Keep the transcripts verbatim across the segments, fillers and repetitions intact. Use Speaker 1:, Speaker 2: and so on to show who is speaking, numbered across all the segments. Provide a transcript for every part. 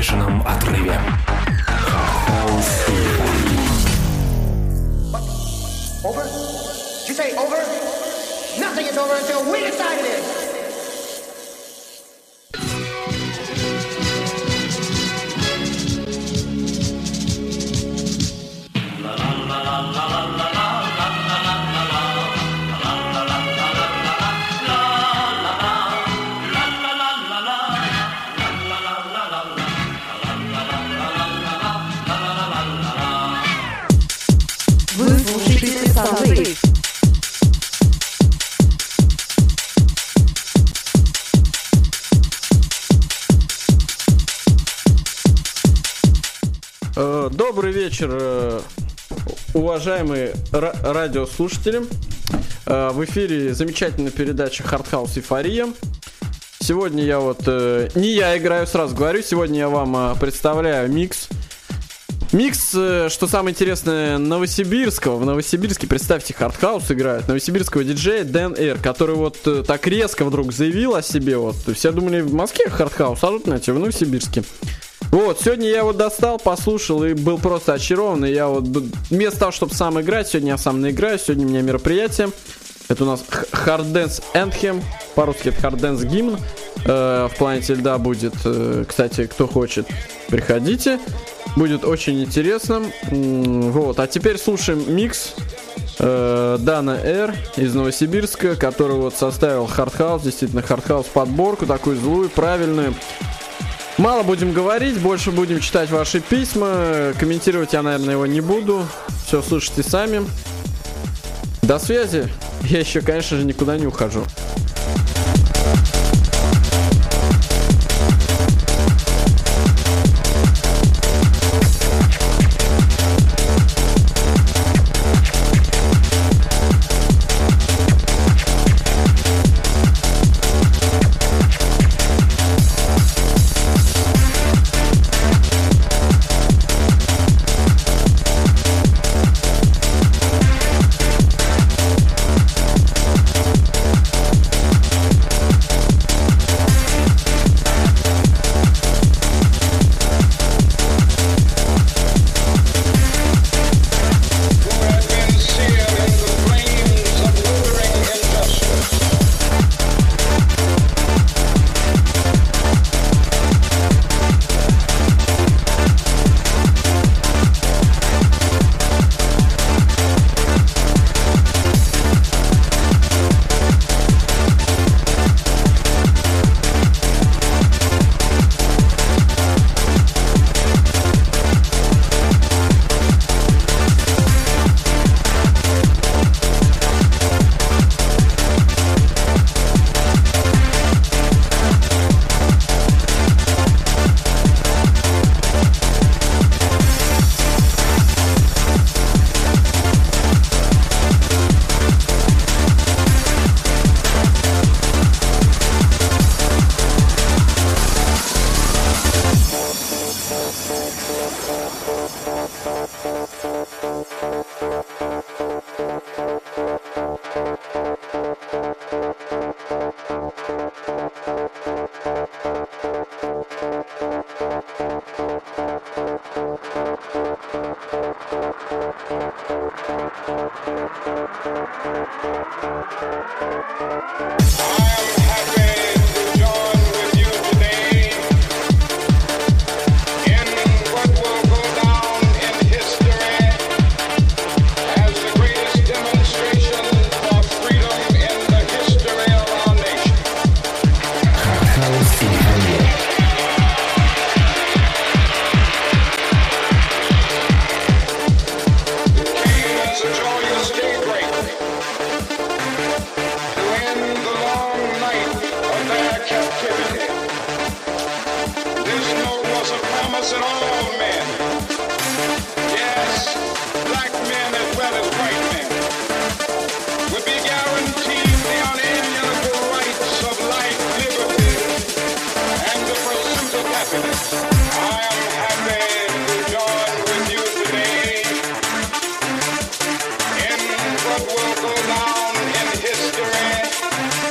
Speaker 1: бешеном отрыве.
Speaker 2: Over? Did you say over? Nothing is over until we decide it is.
Speaker 3: Добрый вечер, уважаемые ра- радиослушатели. В эфире замечательная передача Hardhouse Эйфория. Сегодня я вот... Не я играю, сразу говорю. Сегодня я вам представляю микс. Микс, что самое интересное, новосибирского. В Новосибирске, представьте, Hardhouse играет. Новосибирского диджея Дэн Эр, который вот так резко вдруг заявил о себе. Вот. Все думали, в Москве Hardhouse, а тут, знаете, в Новосибирске. Вот, сегодня я его достал, послушал и был просто очарован. И я вот, вместо того, чтобы сам играть, сегодня я сам наиграю. Сегодня у меня мероприятие. Это у нас Hard Dance Anthem. По-русски это Hard Dance гимн. Э, в Планете Льда будет. Э, кстати, кто хочет, приходите. Будет очень интересно. Вот, а теперь слушаем микс э, Дана Эр из Новосибирска, который вот составил Hardhouse, действительно Hardhouse подборку, такую злую, правильную. Мало будем говорить, больше будем читать ваши письма. Комментировать я, наверное, его не буду. Все слушайте сами. До связи. Я еще, конечно же, никуда не ухожу.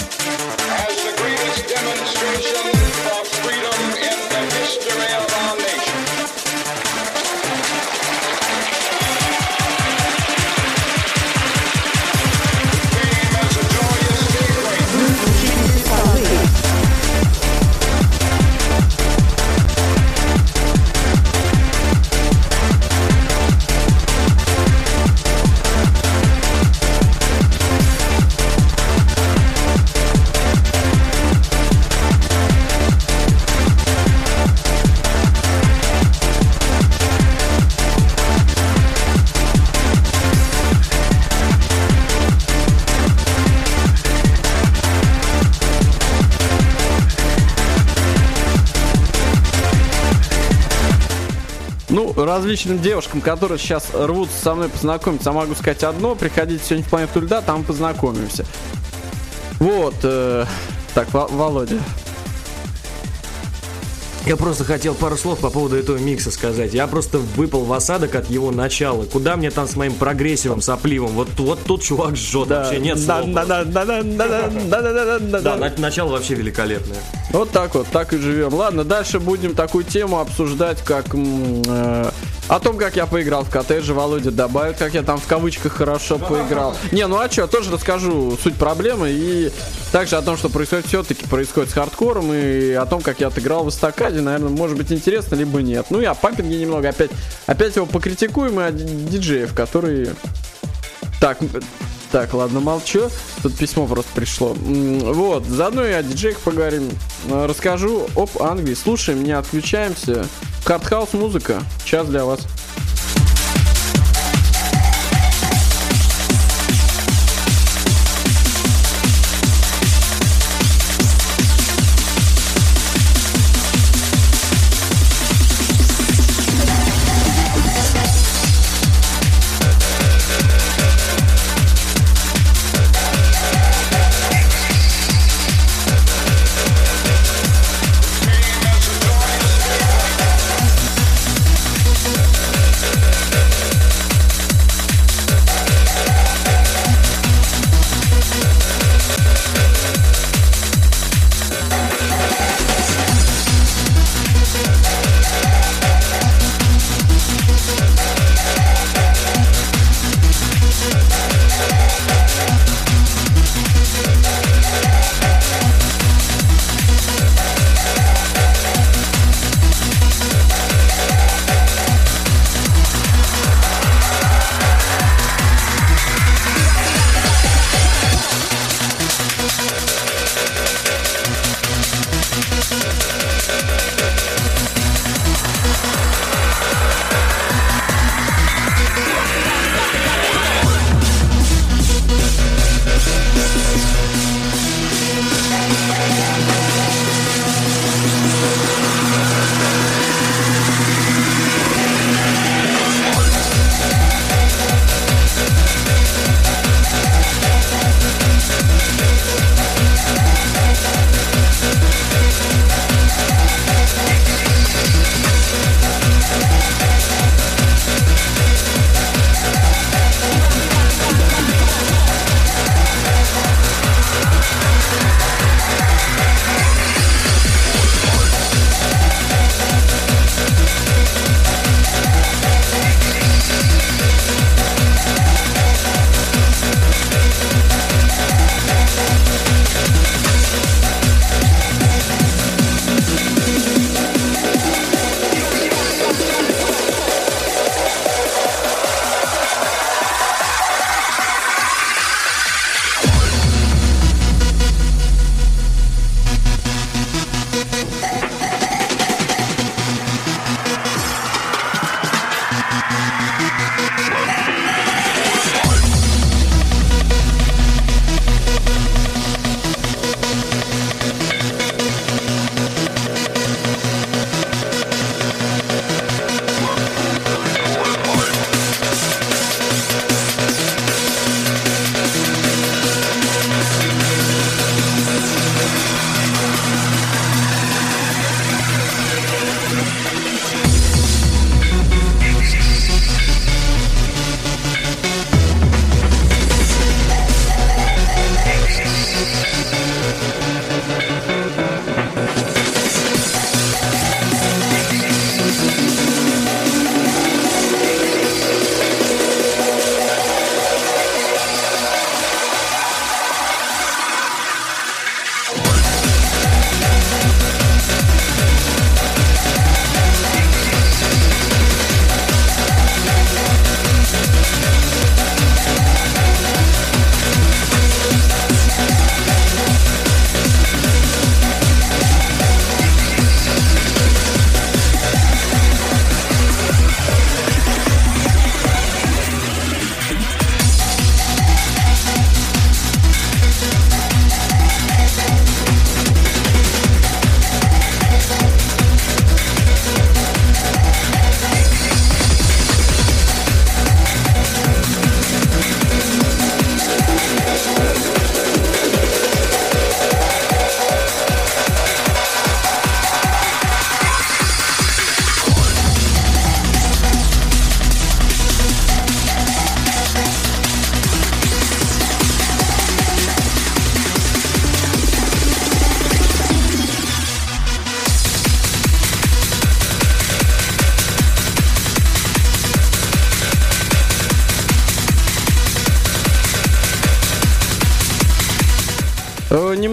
Speaker 4: Demonstration for freedom in the history of our nation.
Speaker 3: Ну, различным девушкам, которые сейчас рвутся со мной познакомиться, я могу сказать одно: приходите сегодня в Планету Льда, там познакомимся. Вот, э, так, Во- Володя.
Speaker 1: Я просто хотел пару слов по поводу этого микса сказать. Я просто выпал в осадок от его начала. Куда мне там с моим прогрессивом сопливым? Вот, вот тут чувак жжет, да, вообще нет слов. Да, начало вообще великолепное.
Speaker 3: Вот так вот, так и живем. Ладно, дальше будем такую тему обсуждать, как э, о том, как я поиграл в коттедже. Володя добавит, как я там в кавычках хорошо поиграл. Не, ну а что, я тоже расскажу суть проблемы и также о том, что происходит все-таки происходит с хардкором, и о том, как я отыграл в эстакаде. Наверное, может быть интересно, либо нет. Ну и о пампинге немного опять, опять его покритикуем, и о диджеев, которые... Так, так, ладно, молчу. Тут письмо просто пришло. Вот, заодно и о диджеях поговорим. Расскажу об Англии. Слушаем, не отключаемся. Хардхаус музыка. Час для вас.
Speaker 4: Thank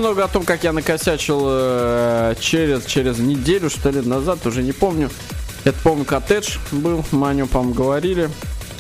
Speaker 3: немного о том, как я накосячил э, через, через неделю, что ли, назад, уже не помню. Это, по-моему, коттедж был, мы о нем, по-моему, говорили.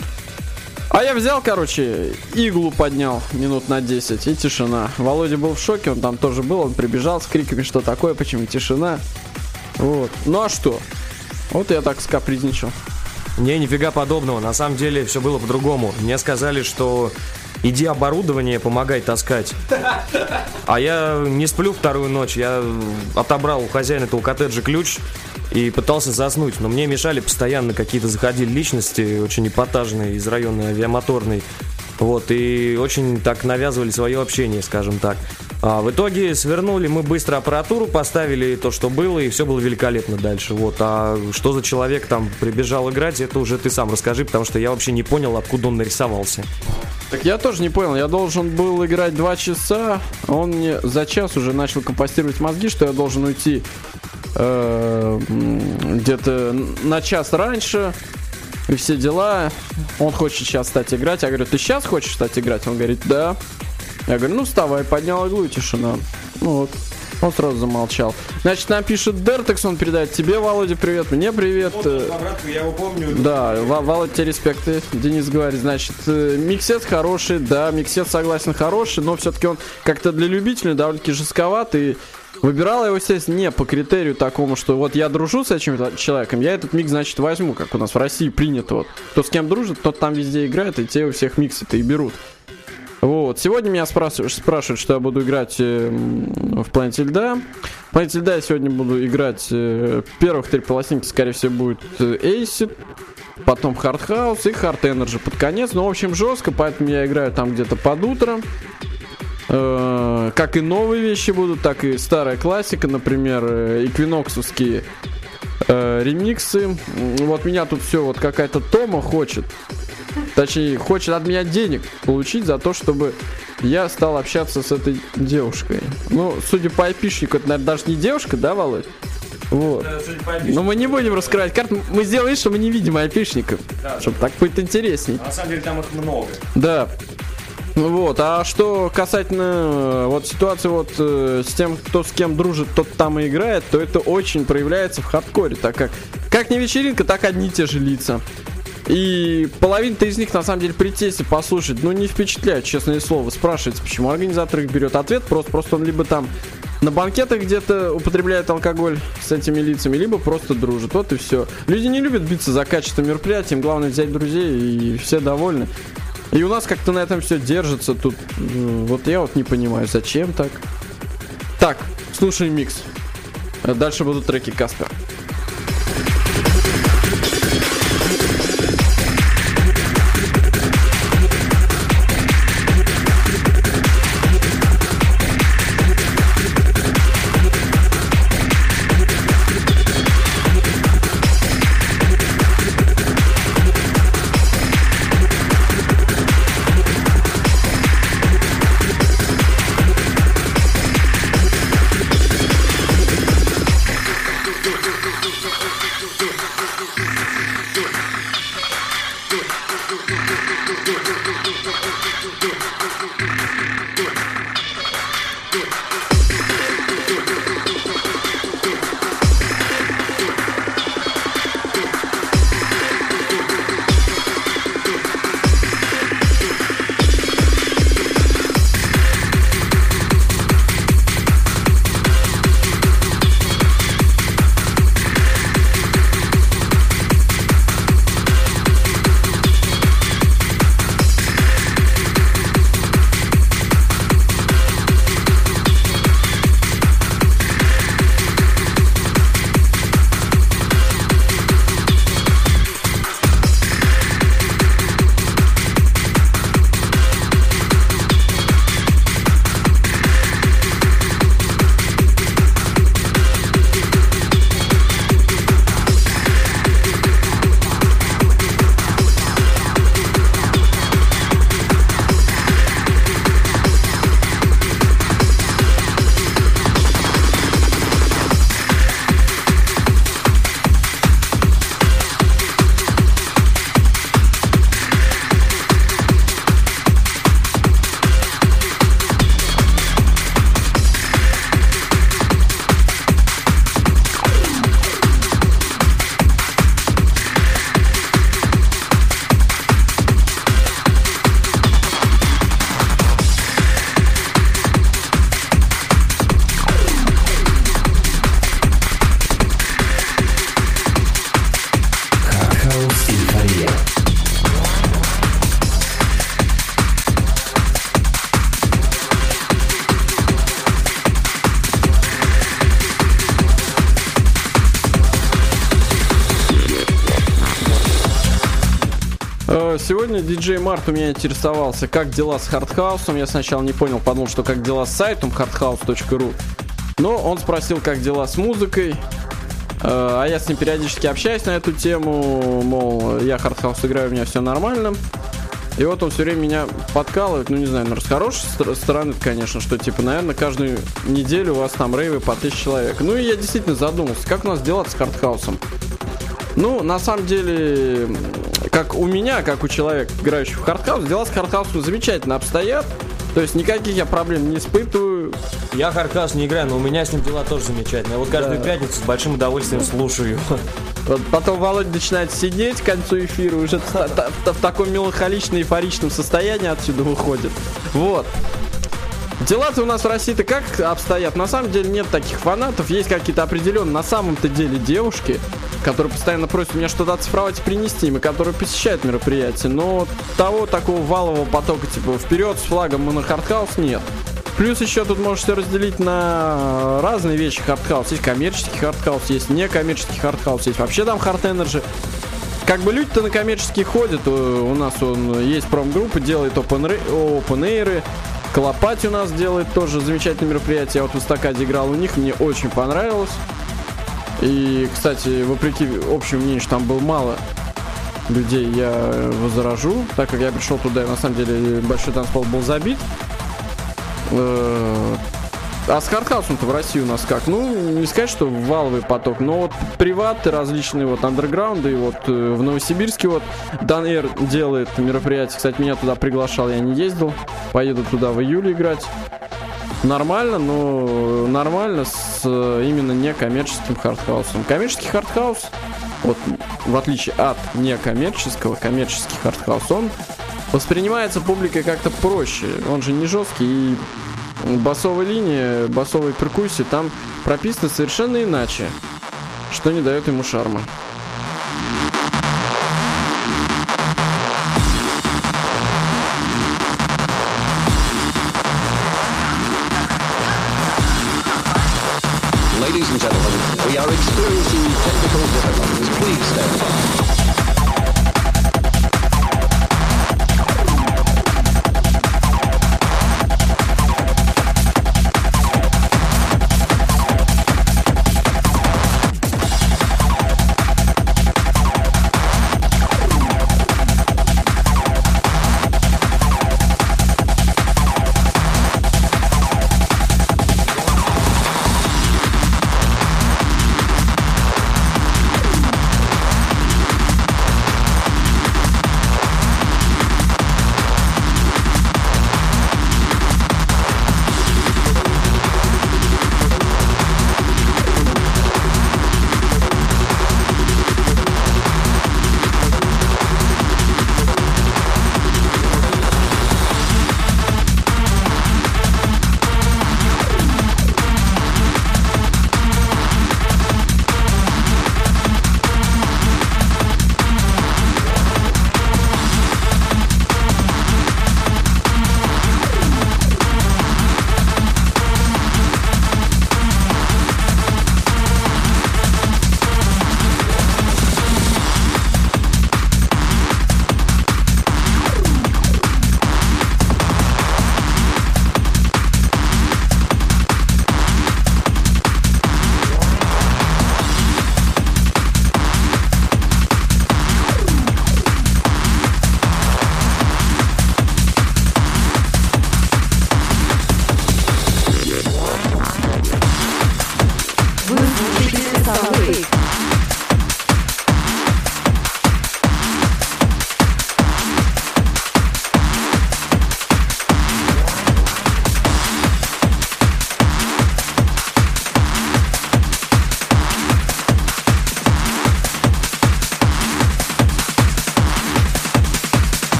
Speaker 3: А я взял, короче, иглу поднял минут на десять, и тишина. Володя был в шоке, он там тоже был, он прибежал с криками, что такое, почему тишина. Вот. Ну а что? Вот я так скапризничал.
Speaker 1: Не, нифига подобного. На самом деле все было по-другому. Мне сказали, что иди оборудование помогай таскать. А я не сплю вторую ночь. Я отобрал у хозяина этого коттеджа ключ и пытался заснуть. Но мне мешали постоянно, какие-то заходили личности очень эпатажные из района авиамоторной. Вот, и очень так навязывали свое общение, скажем так. А в итоге свернули мы быстро аппаратуру, поставили то, что было, и все было великолепно дальше. Вот, а что за человек там прибежал играть, это уже ты сам расскажи, потому что я вообще не понял, откуда он нарисовался.
Speaker 3: Так я тоже не понял, я должен был играть два часа, он мне за час уже начал компостировать мозги, что я должен уйти э, где-то на час раньше. И все дела. Он хочет сейчас стать играть. Я говорю, ты сейчас хочешь стать играть? Он говорит, да. Я говорю, ну вставай, поднял иглу и тишина. Ну вот. Он сразу замолчал. Значит, нам пишет Дертекс, он передает тебе, Володя, привет, мне привет. Вот,
Speaker 1: обратку, я его помню.
Speaker 3: Да, Володя, тебе респекты. Денис говорит, значит, миксет хороший, да, миксет, согласен, хороший, но все-таки он как-то для любителей довольно-таки жестковатый. Выбирал я его, естественно, не по критерию такому, что вот я дружу с этим человеком, я этот микс, значит, возьму, как у нас в России принято. Вот. Кто с кем дружит, тот там везде играет, и те у всех миксы-то и берут. Вот. Сегодня меня спрашивают, спрашивают, что я буду играть э, в Планете Льда. В Планете Льда я сегодня буду играть э, первых три полоснинки, скорее всего, будет э, Acid, потом Hard House и Hard Energy под конец. Ну, в общем, жестко, поэтому я играю там где-то под утро. Э, как и новые вещи будут, так и старая классика, например, эквиноксовские э, ремиксы. Вот меня тут все, вот какая-то Тома хочет, точнее, хочет от меня денег получить за то, чтобы я стал общаться с этой девушкой. Ну, судя по айпишнику, это, наверное, даже не девушка, да, Володь? Вот. Но мы не будем раскрывать карт. Мы сделаем, что мы не видим айпишников, да, чтобы так будет интересней.
Speaker 1: На самом деле там их много.
Speaker 3: Да. Вот, а что касательно вот ситуации вот э, с тем, кто с кем дружит, тот там и играет, то это очень проявляется в хардкоре, так как как не вечеринка, так одни и те же лица. И половина-то из них, на самом деле, прийти и послушать, ну, не впечатляют, честное слово. Спрашивается, почему организатор их берет. Ответ прост, просто он либо там на банкетах где-то употребляет алкоголь с этими лицами, либо просто дружит. Вот и все. Люди не любят биться за качество мероприятия, им главное взять друзей, и все довольны. И у нас как-то на этом все держится тут. Вот я вот не понимаю, зачем так. Так, слушай микс. Дальше будут треки Каспер.
Speaker 2: Do, do, do.
Speaker 3: сегодня диджей Март у меня интересовался, как дела с хардхаусом. Я сначала не понял, подумал, что как дела с сайтом хардхаус точка ру. Но он спросил, как дела с музыкой. А я с ним периодически общаюсь на эту тему. Мол, я хардхаус играю, у меня все нормально. И вот он все время меня подкалывает. Ну, не знаю, наверное, с хорошей стороны, конечно, что, типа, наверное, каждую неделю у вас там рейвы по тысяче человек. Ну, и я действительно задумался, как у нас дела с хардхаусом. Ну, на самом деле, как у меня, как у человека, играющего в хардхаус, дела с хардхаусом замечательно обстоят. То есть никаких я проблем не испытываю.
Speaker 1: Я хардхаус не играю, но у меня с ним дела тоже замечательные. Я вот каждую да. пятницу с большим удовольствием слушаю его.
Speaker 3: Вот потом Володя начинает сидеть к концу эфира, уже в таком меланхолично-эйфоричном состоянии отсюда выходит. Вот. Дела-то у нас в России-то как обстоят? На самом деле нет таких фанатов. Есть какие-то определенные на самом-то деле девушки, которые постоянно просят меня что-то оцифровать и принести, и которые посещают мероприятия. Но того такого валового потока, типа, вперед с флагом мы на хардхаус, нет. Плюс еще тут можешь все разделить на разные вещи хардхаус. Есть коммерческий хардхаус, есть некоммерческий хардхаус, есть вообще там хард энерджи. Как бы люди-то на коммерческий ходят. У нас он есть промгруппа, делает опен-эйры. Колопати у нас делает тоже замечательное мероприятие. Я вот в Эстакаде играл у них, мне очень понравилось. И, кстати, вопреки общему мнению, что там было мало людей, я возражу, так как я пришел туда, и на самом деле большой танцпол был забит. А с хардхаусом-то в России у нас как? Ну, не сказать, что валовый поток, но вот приваты различные, вот андерграунды, и вот в Новосибирске вот Данэр делает мероприятие. Кстати, меня туда приглашал, я не ездил. Поеду туда в июле играть. Нормально, но нормально с именно некоммерческим хардхаусом. Коммерческий хардхаус, вот в отличие от некоммерческого, коммерческий хардхаус, он воспринимается публикой как-то проще. Он же не жесткий, и басовая линия, басовые перкуссии там прописаны совершенно иначе, что не дает ему шарма.
Speaker 4: Ladies and gentlemen, we are experiencing technical difficulties. Please stand by.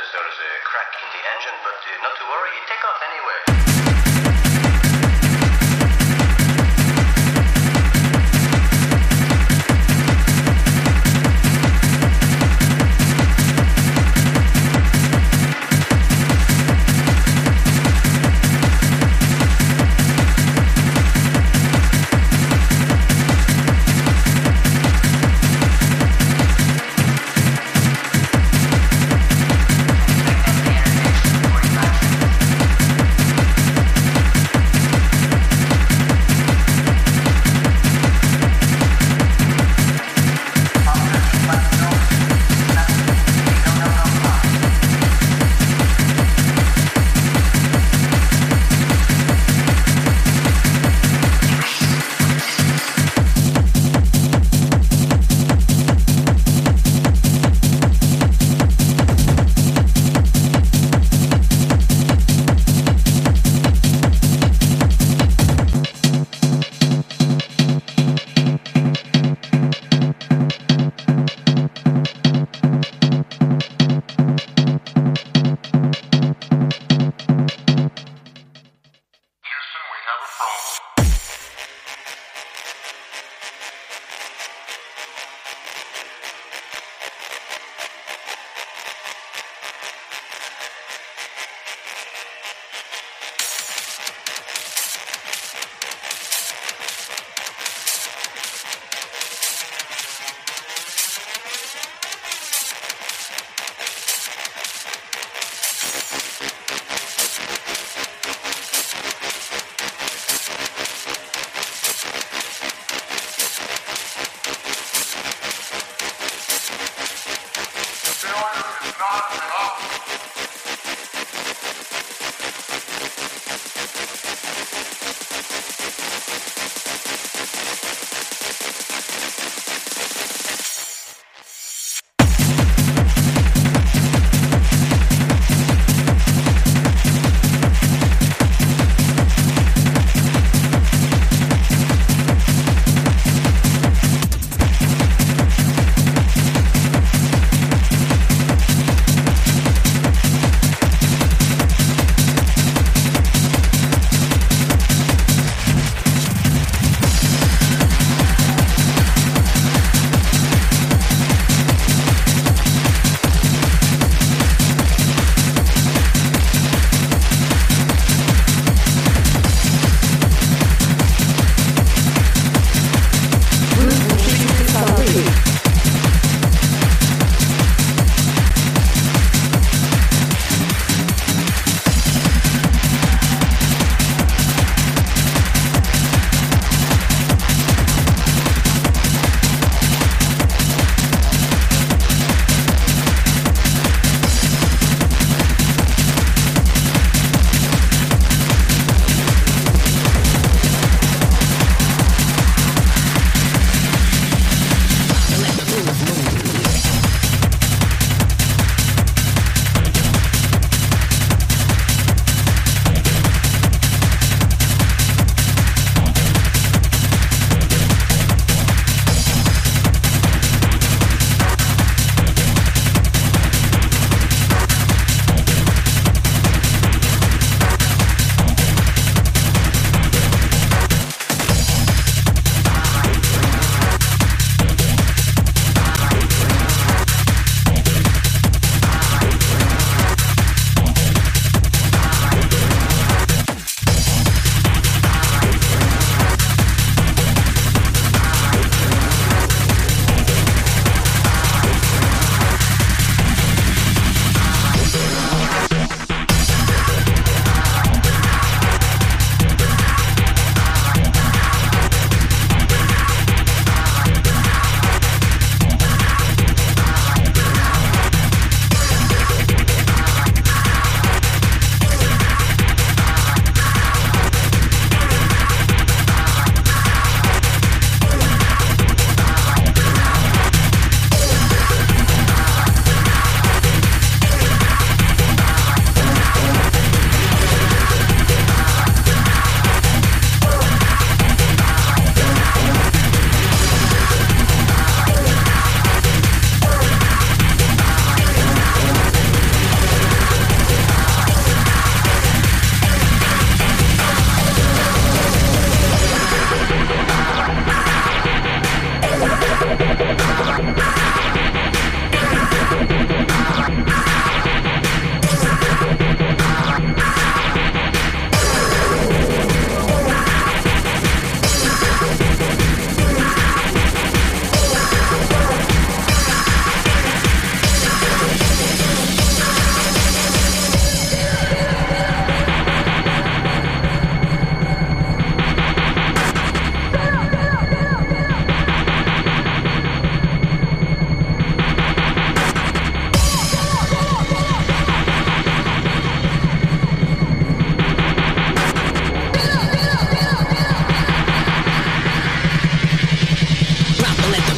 Speaker 5: says there is a crack in the engine, but uh, not to worry, it take off anyway.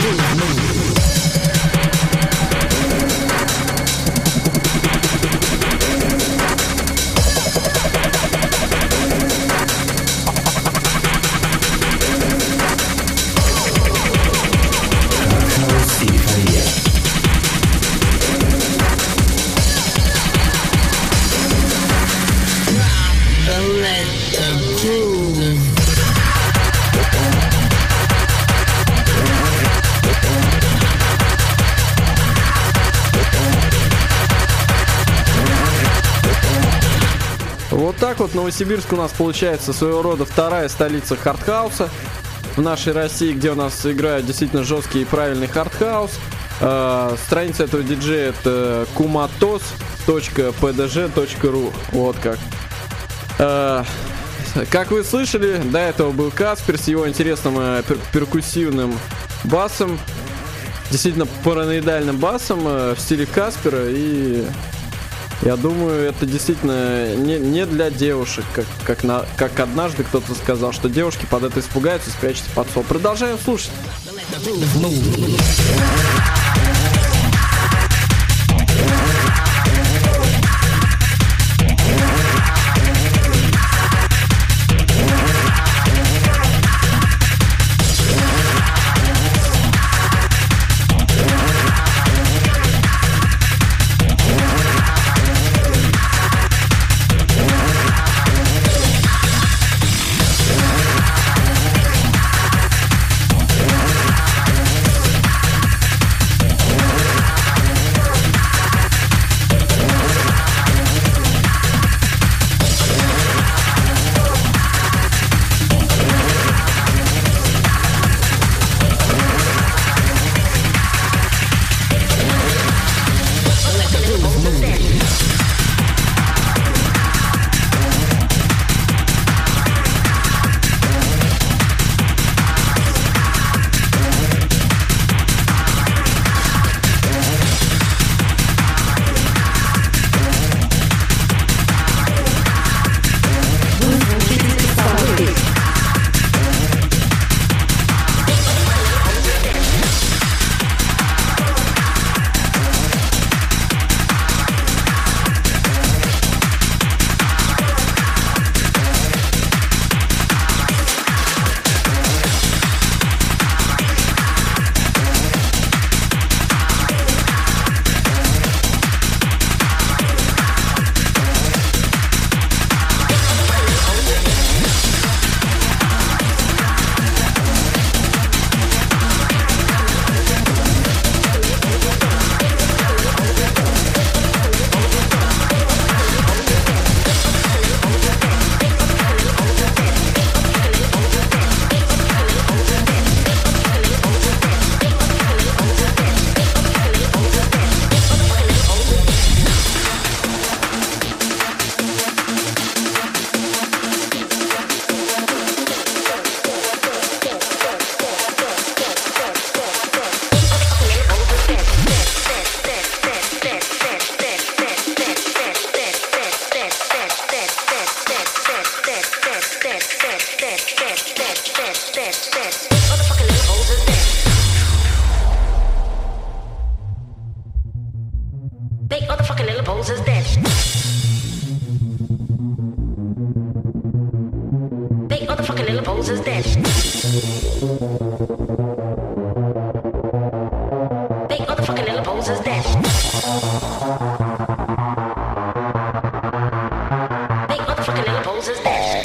Speaker 3: Вот так вот Новосибирск у нас получается своего рода вторая столица хардхауса в нашей России, где у нас играют действительно жесткий и правильный хардхаус. Э, страница этого диджея это kumatos точка пи ди джи точка ру. Вот как. Э, как вы слышали, до этого был Каспер с его интересным э, пер- перкуссивным басом. Действительно параноидальным басом э, в стиле Каспера. И я думаю, это действительно не, не для девушек, как, как, на, как однажды кто-то сказал, что девушки под это испугаются и спрячутся под стол. Продолжаем слушать.
Speaker 6: Big motherfucking little balls is dead. Big motherfucking little balls is dead. Big motherfucking little balls is dead. Big motherfucking little balls is dead.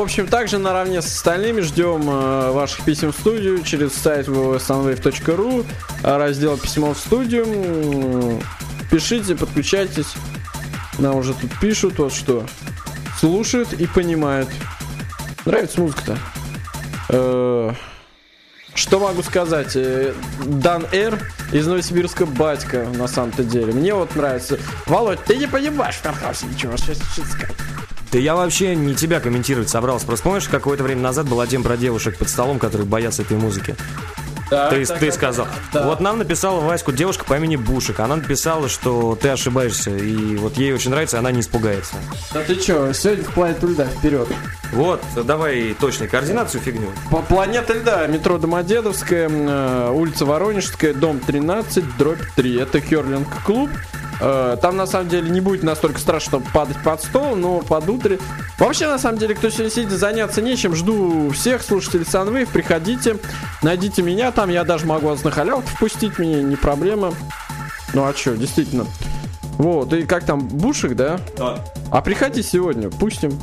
Speaker 3: общем, также наравне с остальными ждем э, ваших писем в студию через сайт ви ви ви санвейв точка ру, раздел «Письмо в студию». М-м, пишите, подключайтесь. Нам уже тут пишут, вот что. Слушают и понимают. Нравится музыка-то? Э-э- что могу сказать? Э- Дан Р из Новосибирска батька, на самом-то деле. Мне вот нравится. Володь, ты не понимаешь в Хардхаусе ничего, сейчас что сказать.
Speaker 1: Да я вообще не тебя комментировать собрался. Просто помнишь, какое-то время назад была тема про девушек под столом, которые боятся этой музыки?
Speaker 3: Да,
Speaker 1: ты
Speaker 3: так,
Speaker 1: ты
Speaker 3: так,
Speaker 1: сказал.
Speaker 3: да.
Speaker 1: Вот нам написала Ваську девушка по имени Бушек. Она написала, что ты ошибаешься. И вот ей очень нравится, она не испугается.
Speaker 3: Да ты чё, сегодня в планету льда, вперед.
Speaker 1: Вот, давай точно координацию фигню.
Speaker 3: По планета льда, метро Домодедовская, э, улица Воронежская, дом тринадцать, дробь три. Это хёрлинг-клуб. Э, там на самом деле не будет настолько страшно, чтобы падать под стол, но под утро. Вообще, на самом деле, кто сегодня сидит, заняться нечем. Жду всех слушателей Sunwave. Приходите, найдите меня там. Я даже могу вас на халяву впустить, мне не проблема. Ну а что, действительно. Вот, и как там, Бушек, да?
Speaker 1: Да.
Speaker 3: А приходи сегодня, пустим.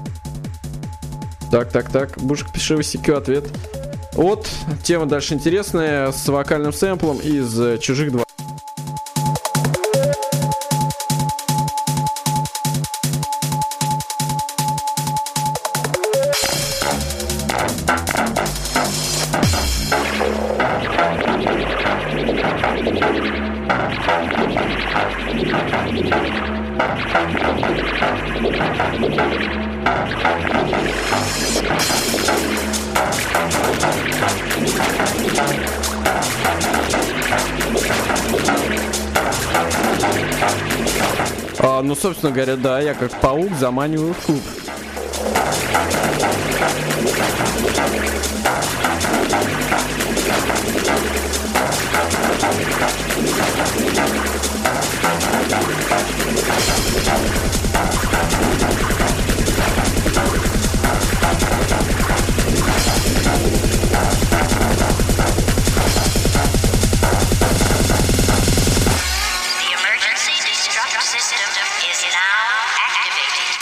Speaker 3: Так, так, так. Бушек, пиши в ай си кью ответ. Вот, тема дальше интересная, с вокальным сэмплом из э, «Чужих два». А, ну, собственно говоря, да, я как паук заманиваю в клуб.
Speaker 6: The emergency destruct system is now activated.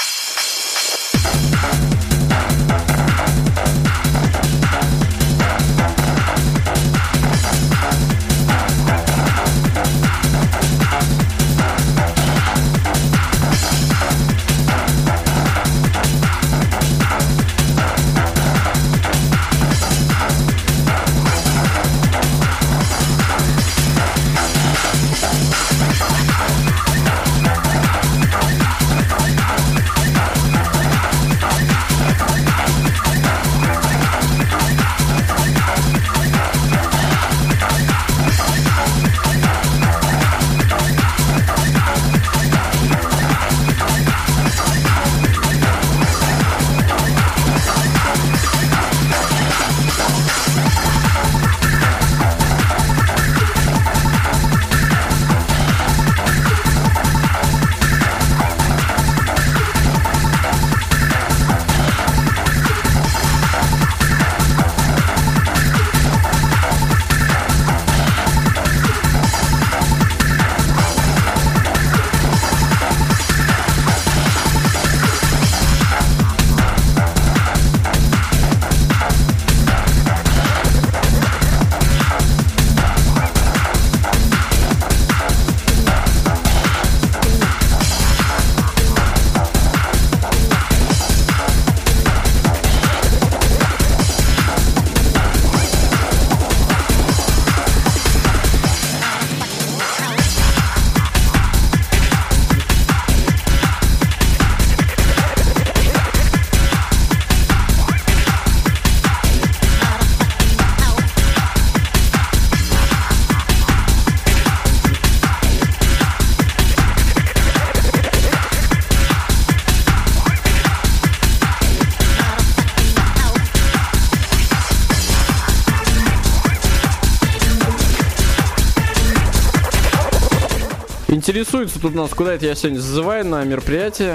Speaker 3: Интересуется тут у нас, куда это я сегодня зазываю на мероприятие.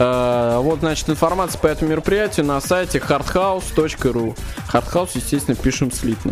Speaker 3: Э, вот, значит, информация по этому мероприятию на сайте хардхаус точка ру. Хардхаус, естественно, пишем слитно.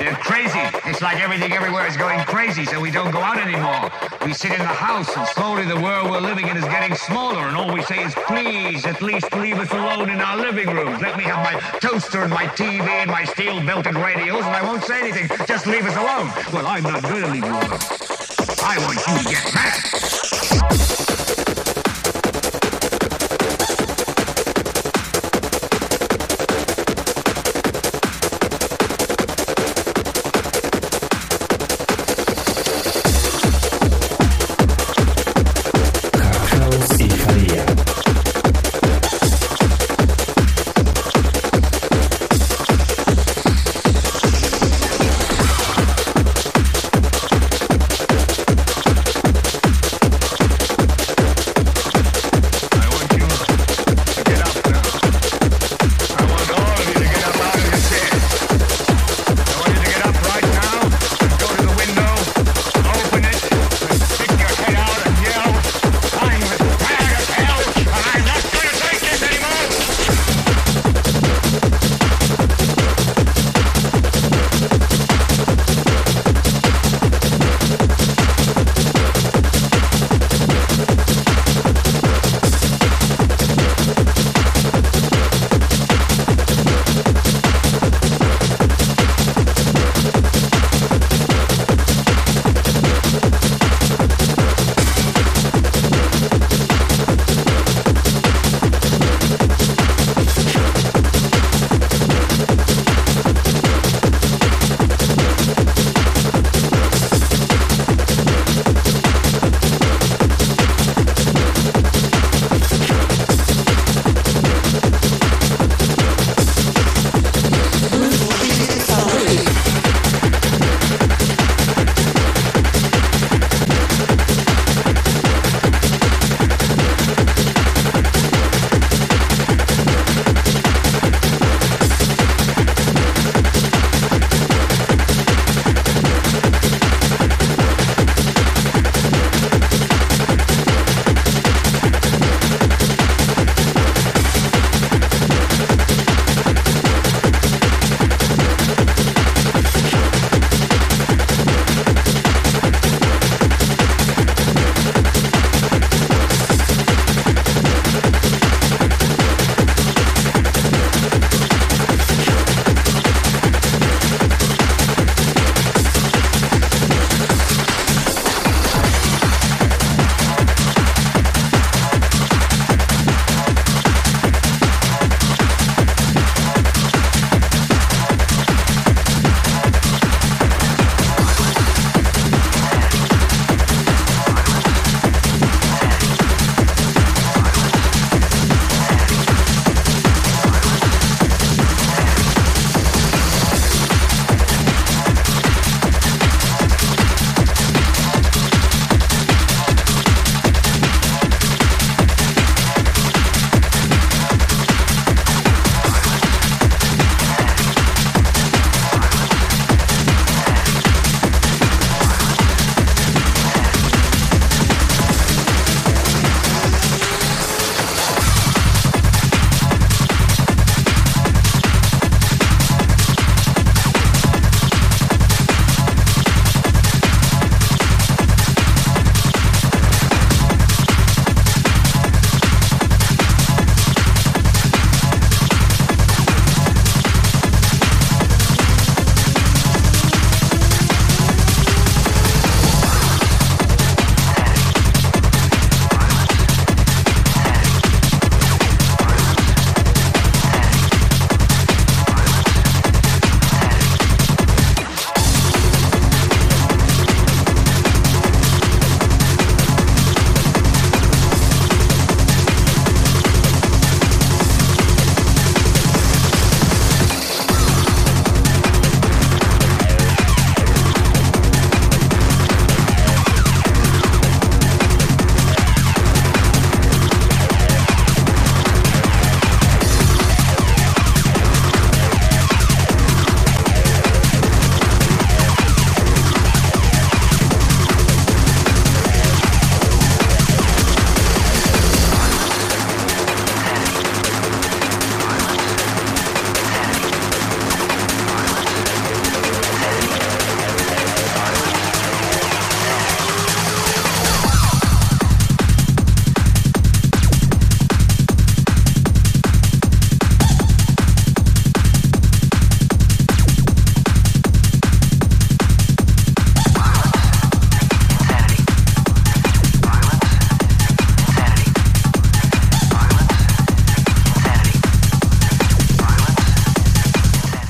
Speaker 7: They're crazy. It's like everything everywhere is going crazy, so we don't go out anymore. We sit in the house, and slowly the world we're living in is getting smaller, and all we say is, please, at least leave us alone in our living rooms. Let me have my toaster and my T V and my steel-belted radios, and I won't say anything. Just leave us alone. Well, I'm not going to leave you alone. I want you to get mad.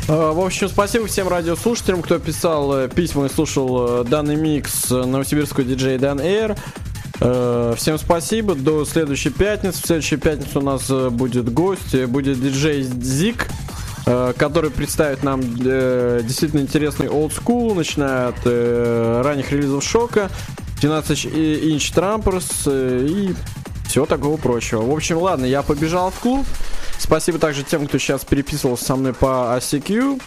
Speaker 3: В общем, спасибо всем радиослушателям, кто писал письма и слушал данный микс новосибирского диджея Dan Air. Всем спасибо, до следующей пятницы. В следующей пятнице у нас будет гость, будет диджей Зик, который представит нам действительно интересный old school, начиная от ранних релизов Шока, двенадцать инч Трамперс и всего такого прочего. В общем, ладно, я побежал в клуб. Спасибо также тем, кто сейчас переписывался со мной по ай си кью.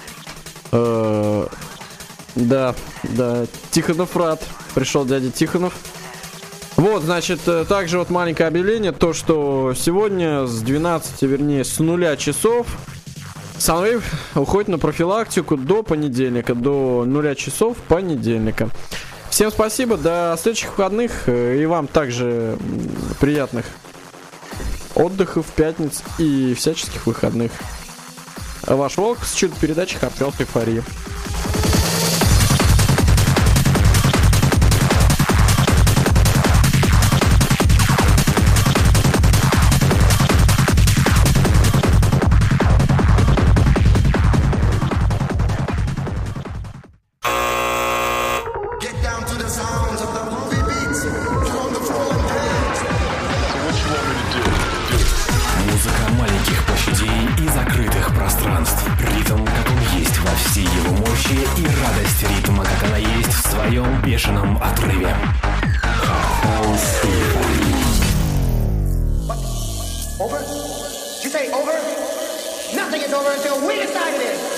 Speaker 3: Э, да, да, Тихонов рад. Пришел дядя Тихонов. Вот, значит, также вот маленькое объявление. То, что сегодня с двенадцати, вернее, с нуля часов Soundwave уходит на профилактику до понедельника. До нуля часов понедельника. Всем спасибо, до следующих выходных. И вам также приятных отдыхов, пятниц и всяческих выходных. Ваш Волк с чудо-передачей Hardhouse Эйфория.
Speaker 2: Over? You say over? Nothing is over until we decide it is.